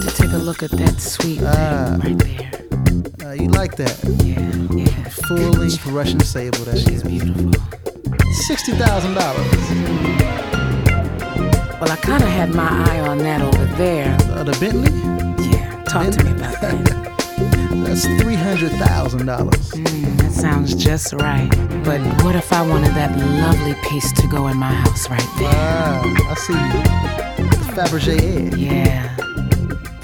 to take a look at that sweet thing right there. You like that? Yeah. Full-length Russian sable, that She's is. beautiful. $60,000. Well, I kind of had my eye on that over there. The Bentley? Yeah, talk to me about that. That's $300,000. That sounds just right. But what if I wanted that lovely piece to go in my house right there? I see you. The Fabergé egg. Yeah.